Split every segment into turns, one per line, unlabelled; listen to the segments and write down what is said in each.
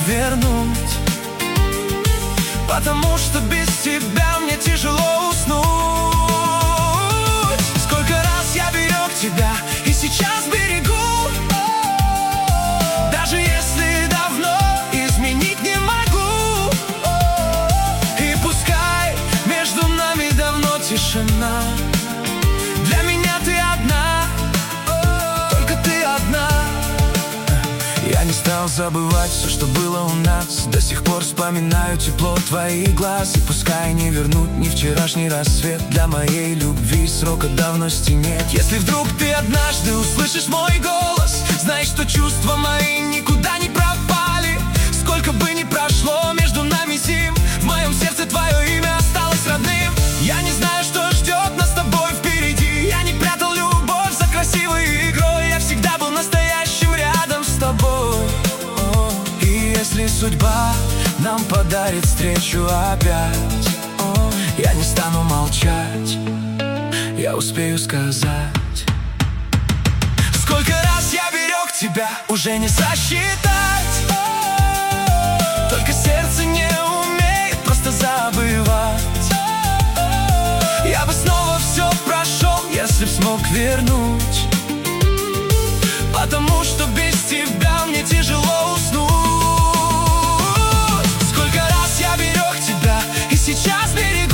вернуть, потому что без тебя мне тяжело уснуть. Сколько раз я берег тебя и сейчас берегу, даже если давно изменить не могу. И пускай между нами давно тишина, для меня ты одна, только ты одна. Я не стал забывать все, что было у нас. До сих пор вспоминаю тепло твоих глаз. И пускай не вернуть ни вчерашний рассвет, для моей любви срока давности нет. Если вдруг ты однажды услышишь мой голос, знай, что чувства мои никуда не пропали. Сколько бы ни прошло между нами зим, в моем сердце твое имя осталось родным. Я не знаю, что ждет нас с тобой впереди. Я не прятал любовь за красивой игрой. Я всегда был настоящим рядом с тобой. И если судьба нам подарит встречу опять, я не стану молчать, я успею сказать. Сколько раз я берег тебя, уже не сосчитать. Только сердце не умеет просто забывать. Я бы снова все прошел, если б смог вернуть, потому что без тебя мне тяжело уснуть. Сколько раз я берег тебя и сейчас берегу,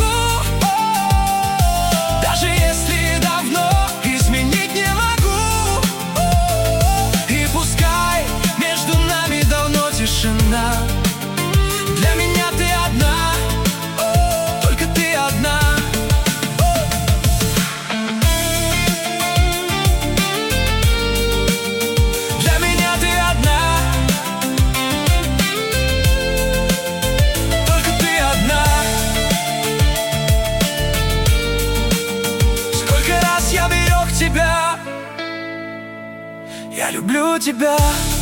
даже если давно изменить не могу. И пускай между нами давно тишина, для меня ты одна, только ты одна. Я люблю тебя.